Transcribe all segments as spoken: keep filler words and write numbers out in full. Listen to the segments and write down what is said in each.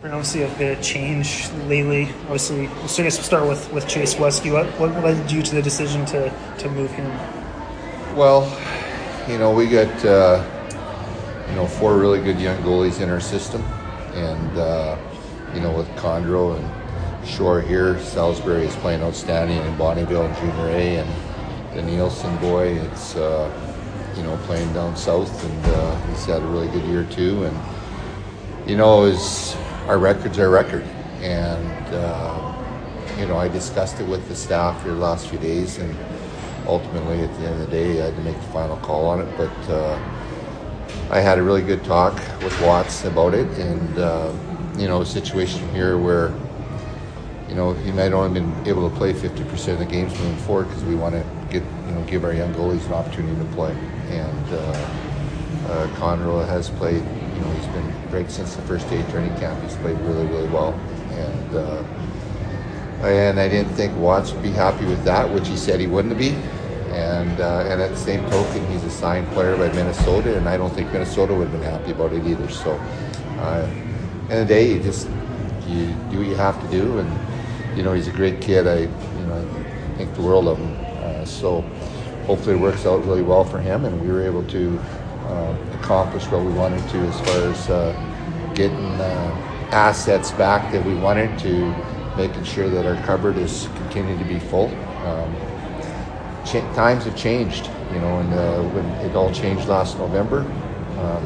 And obviously a bit of change lately. Obviously, so I guess we'll start with, with Chase Wesky. What, what led you to the decision to, to move him? Well, you know, we got, uh, you know, four really good young goalies in our system. And, uh, you know, with Condro and Shore here, Salisbury is playing outstanding in Bonnyville and Junior A. And the Nielsen boy, it's, uh, you know, playing down south. And uh, he's had a really good year too. And, you know, is our record's our record. And, uh, you know, I discussed it with the staff here the last few days. And ultimately, at the end of the day, I had to make the final call on it. But uh, I had a really good talk with Watts about it. And, uh, you know, a situation here where, you know, he might only been able to play fifty percent of the games moving forward because we want to get, you know, give our young goalies an opportunity to play. And uh, uh, Conroe has played, you know, he's been great since the first day of training camp. He's played really, really well. And uh, and I didn't think Watts would be happy with that, which he said he wouldn't be. And uh, and at the same token, he's a signed player by Minnesota, and I don't think Minnesota would have been happy about it either. So, uh, end of the day, you just you do what you have to do, and you know he's a great kid. I you know I think the world of him. Uh, so hopefully it works out really well for him, and we were able to uh, accomplish what we wanted to as far as uh, getting uh, assets back that we wanted to, making sure that our cupboard is continuing to be full. Um, ch- times have changed, you know, and uh, when it all changed last November, um,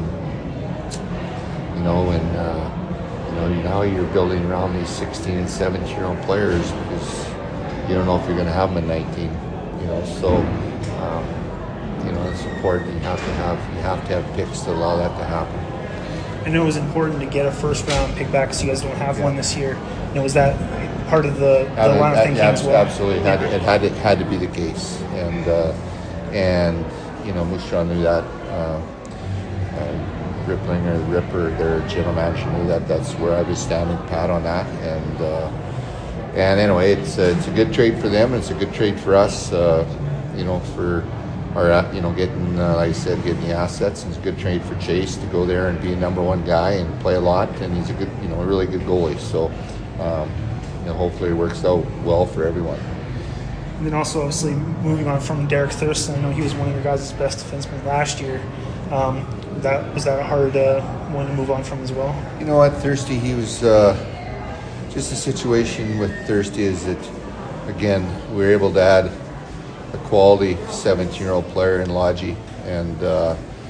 you know, and uh, you know now you're building around these sixteen and seventeen year old players because you don't know if you're going to have them at nineteen, you know. So, um, you know, it's important. You have to have you have to have picks to allow that to happen. I know it was important to get a first round pick back because you guys don't have Yeah. one this year. You know, was that part of the, the Uh, line of that- thinking abs- as well? Absolutely, it had, it had it had to be the case, and uh, and you know, Mushaw knew that. Uh, uh, Rippling or Ripper, their general manager, knew that. That's where I was standing pat on that, and uh, and anyway, it's uh, it's a good trade for them. It's a good trade for us. Uh, you know, for our uh, you know getting uh, like I said, getting the assets. And it's a good trade for Chase to go there and be a number one guy and play a lot. And he's a good, you know, a really good goalie. So. Um, You know, hopefully it works out well for everyone. And then also, obviously, moving on from Derek Thurston, I know he was one of your guys' best defensemen last year. Um, that was that a hard uh, one to move on from as well? You know what, Thirsty, he was uh, just the situation with Thirsty is that, again, we were able to add a quality seventeen-year-old player in Logie, and uh,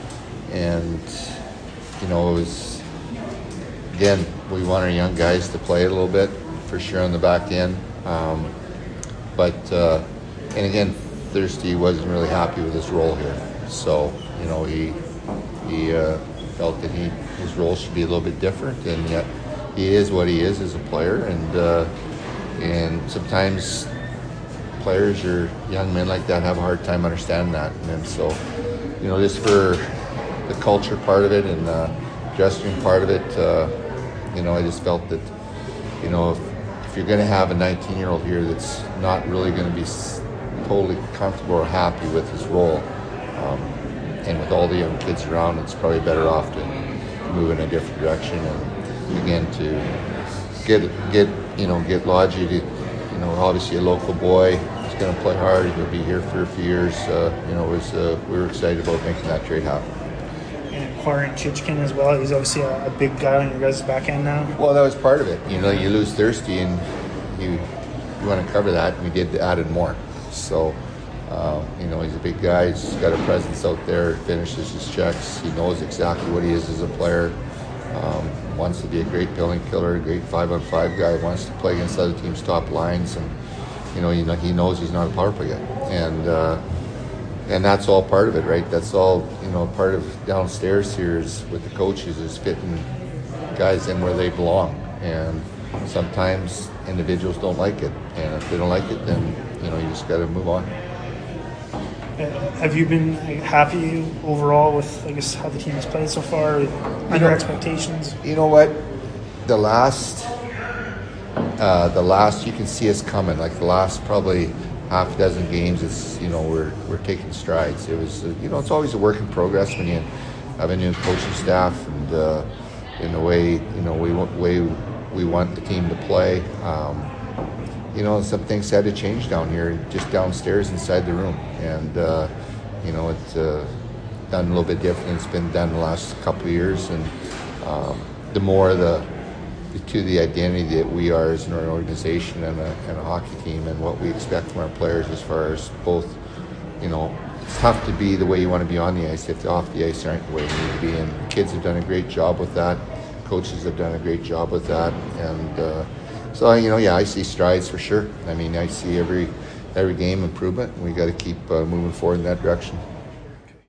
and you know, it was, again, we want our young guys to play a little bit, for sure on the back end, um, but uh, and again, Thirsty wasn't really happy with his role here. So you know, he he uh, felt that he his role should be a little bit different, and yet he is what he is as a player. And uh, and sometimes players or young men like that have a hard time understanding that. And so you know, just for the culture part of it and the dressing room part of it, uh, you know, I just felt that you know if If you're going to have a nineteen-year-old here that's not really going to be totally comfortable or happy with his role, um, and with all the young kids around, it's probably better off to move in a different direction. And again, to get get you know get Logie to, you know, obviously a local boy. He's going to play hard. He'll be here for a few years. Uh, you know, it was uh, we were excited about making that trade happen. And acquiring Chichkin as well. He's obviously a, a big guy on your guys' back end now. Well, that was part of it. You know, you lose Thirsty, and you you want to cover that. And we did added more. So, uh, you know, he's a big guy. He's got a presence out there. Finishes his checks. He knows exactly what he is as a player. Um, wants to be a great penalty killer, a great five-on-five guy. Wants to play against other teams' top lines, and you know, you know he knows he's not a power play guy. And uh, And that's all part of it, right? That's all, you know, part of downstairs here is with the coaches is fitting guys in where they belong. And sometimes individuals don't like it. And if they don't like it, then, you know, you just got to move on. Have you been happy overall with, I guess, how the team has played so far? Under know, expectations? You know what? The last, uh, the last, you can see us coming. Like the last probably half a dozen games, it's, you know, we're we're taking strides. It was, uh, you know, it's always a work in progress when you have a new coaching staff, and uh, in the way, you know, we way we want the team to play. Um, you know, some things had to change down here, just downstairs inside the room, and uh, you know, it's uh, done a little bit different than it's been done the last couple of years, and um, the more the to the identity that we are as an organization and a, and a hockey team, and what we expect from our players as far as both, you know, it's tough to be the way you want to be on the ice if the off the ice aren't the way you need to be, and the kids have done a great job with that. Coaches have done a great job with that, and uh, so, you know, yeah, I see strides for sure. I mean, I see every every game improvement, and we got to keep uh, moving forward in that direction.